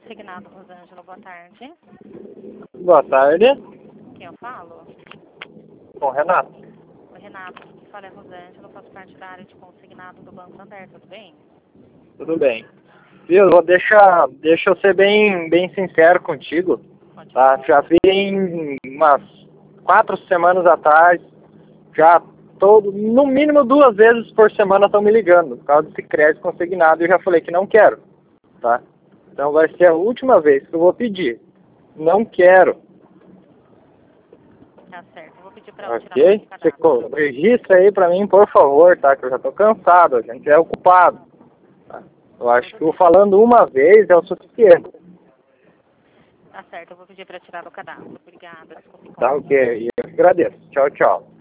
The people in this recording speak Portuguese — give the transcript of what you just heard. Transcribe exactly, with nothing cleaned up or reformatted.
Consignado Rosângela, boa tarde. Boa tarde, Quem eu falo? com o Renato. Oi, Renato. Aqui fala é Rosângela, eu faço parte da área de consignado do Banco Santander, tudo bem? Tudo bem. Viu, vou deixar, deixa eu ser bem, bem sincero contigo, Pode tá? falar. Já vi umas quatro semanas atrás, já todo, no mínimo duas vezes por semana estão me ligando, por causa desse crédito consignado, e eu já falei que não quero, tá? Então vai ser a última vez que eu vou pedir. Não quero, Tá certo, eu vou pedir pra ela tirar ok? do Você cadastro. co- registra aí pra mim, por favor, tá? Que eu já tô cansado, a gente é ocupado. Tá? Eu acho Tudo que eu bem. falando uma vez é o suficiente. Tá certo, eu vou pedir pra tirar do cadastro. Obrigada, desculpe Tá, incomodar. ok. Eu agradeço. Tchau, tchau.